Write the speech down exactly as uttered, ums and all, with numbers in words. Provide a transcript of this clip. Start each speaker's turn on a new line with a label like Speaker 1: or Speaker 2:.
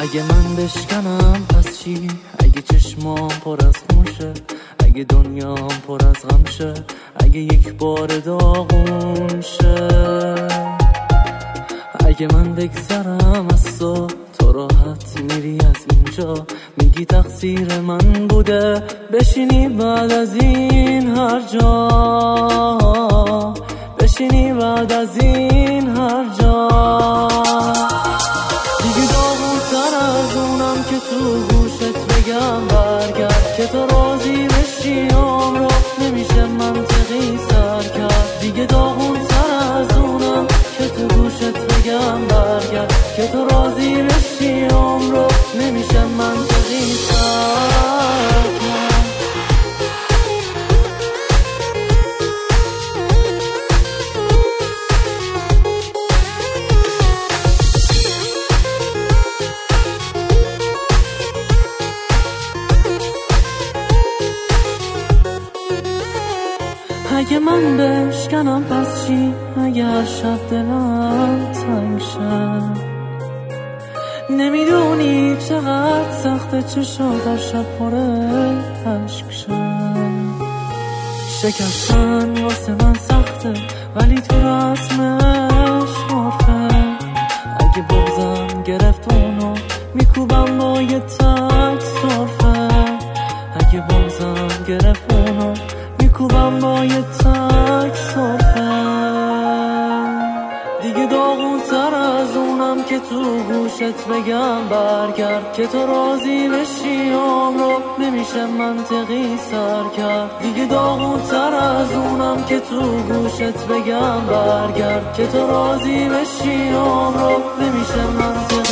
Speaker 1: اگه من بشکنم پس چی؟ اگه چشمام پر از خون شه، اگه دنیام پر از غم شه، اگه یک بار داغون شه، اگه من بگذرم از تو، تو راحت میری از اینجا، میگی تقصیر من بوده، بشینی بعد از این هر جا، بشینی بعد از این هر جا. دیگه داغون تر از اونم که تو گوشت بگم برگرد، که تو راضی بشی عمرو نمیشه منطقی سر کرد. دیگه داغون تر از اونم که تو گوشت بگم برگرد، که تو راضی بشی عمرو نمیشه منطقی سر کرد. اگه من بشکنم پس چی؟ اگه هر شب دلم تنگ شه، نمیدونی چقدر سخته چشات هر شب پره عشق شه. شکستن واسه من سخته ولی تو رسمش معرفه. اگه بغضم گرفت اونو میکوبم با یه تک صرفه. اگه بغضم گرفت اونو میکوبم با یه تک صرفه. دیگه داغون تر از اونم که تو گوشت بگم برگرد، که تو راضی بشی عمرو نمیشه منطقی سر کرد. دیگه داغون تر از اونم که تو گوشت بگم برگرد، که تو راضی بشی عمرو نمیشه منطقی